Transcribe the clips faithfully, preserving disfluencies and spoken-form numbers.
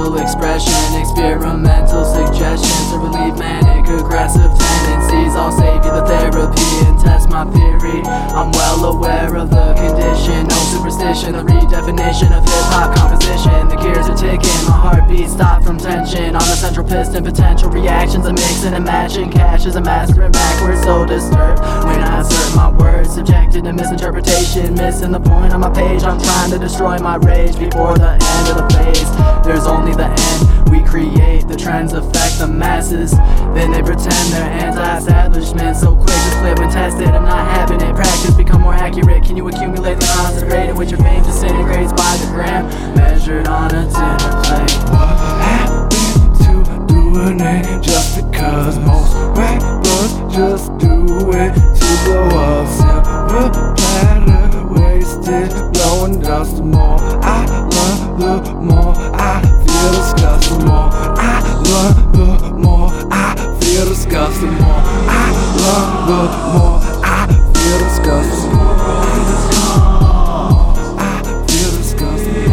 mental expression, experimental suggestions to relieve manic aggressive tendencies. I'll save you the therapy and test my theory. I'm well aware of the condition, no superstition, the redefinition of hip-hop composition. The gears are ticking, my heartbeat stopped from tension. On the central piston, potential reactions, I'm mixing and matching. Cash is a master and backwards, so disturbed when I assert my words, subjected to misinterpretation, missing the point on my page. I'm trying to destroy my rage before the end of the phase. There's only the end, we create, the trends affect the masses. Then they pretend they're anti-establishment, so quick to flip when tested. I'm not having it, practice become more accurate. Can you accumulate the concentrate in which your fame disintegrates by the gram, measured on a dinner plate? What happened to doing it just because most rappers just do it to blow up? Silver platter wasted, blowing dust. The more I learn, the more I feel disgusted. The more I learn, the more I feel disgusted. The more I learn, the more I feel disgusted. The more I feel disgusted.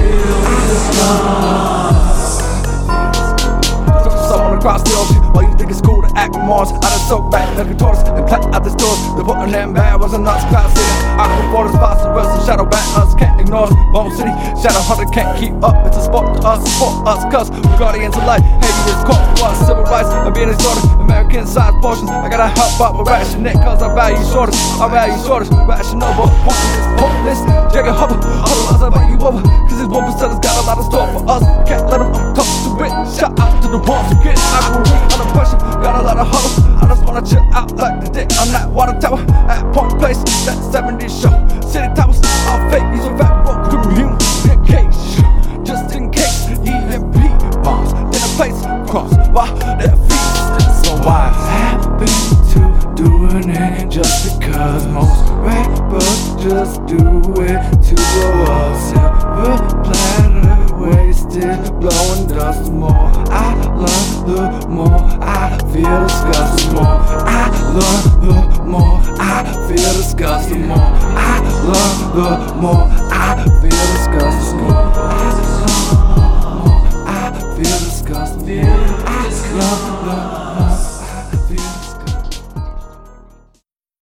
Someone across the ocean, while you think it's cool to act remorse. I done soak back like a tortoise and clap out the stores. They're putting them bad, wasn't nuts, cloud city. I can afford the spots, the rest of shadow back, us can't ignore us. Bone City, Shadow Hunter can't keep up. It's a sport to us, support us, cuz we're guardians of life. Heavy is caught for us, civil rights are being extorted. American size portions, I gotta help out with ration it, cuz I value shortest. I value shortest, rational, but pointless, pointless. Jagger Hubble, huddle as I bring you over. Cause these one percenters got a lot of store for us. Can't let them come to it. Shout out to the ones who get accurate under pressure. Got a lot of huddle, I just wanna chill out like the dick on that water tower at Point Place. That seventies show, city towers, all fake. These are federal communication, just in case E M P bombs in a place cross while they're feasting. So why happen to doing it just because most rappers just do it to blow up? Silver platter wasted, blowing dust. The more I learn, the more I feel disgust. The more I learn, the more I feel disgust. The more I learn, the more I feel disgust. The more I learn, the more I feel disgust. The more I learn, the more